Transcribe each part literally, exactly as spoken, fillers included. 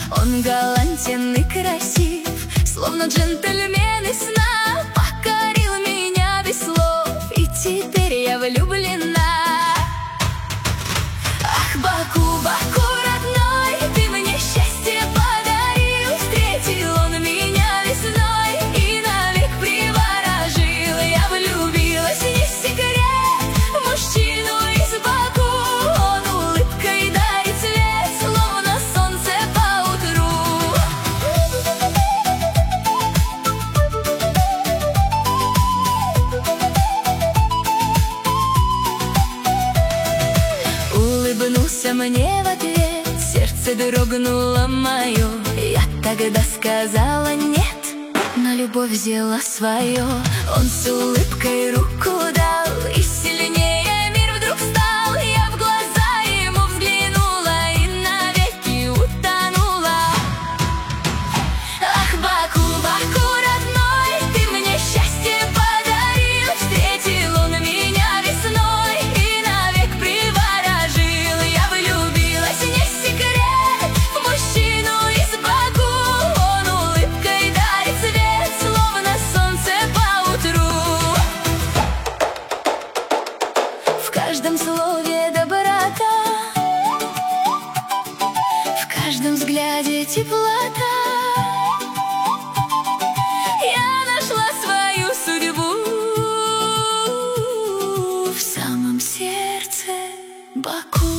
Он галантен и красив, словно джентльмен из сна. Покорил меня без слов, и теперь я влюблена. Ах, Баку, Баку, родной, ты мне счастье подарил. Встретил он меня весной и навек приворожил. Я влюбилась, не секрет, в мужчину из Баку. Он улыбкой дарит свет, словно солнце поутру. Улыбнулся мне в ответ, сердце дрогнуло мое. Я тогда сказала нет, но любовь взяла свое. Он с улыбкой руку дал, и сильнее мир вдруг стал. Я в глаза ему взглянула и навеки утонула. Ах, Баку, Баку, родной, ты мне счастье подарил. Встретил он меня весной и навек приворожил. Я влюбилась, не секрет, в мужчину из Баку. Он улыбкой дарит свет, словно солнце поутру. В каждом слове доброта, в каждом взгляде теплота. Я нашла свою судьбу в самом сердце Баку.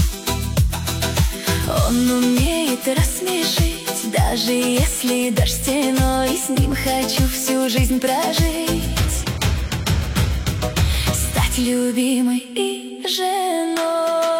Он умеет рассмешить, даже если дождь стеной. С ним хочу всю жизнь прожить, стать любимой и женой.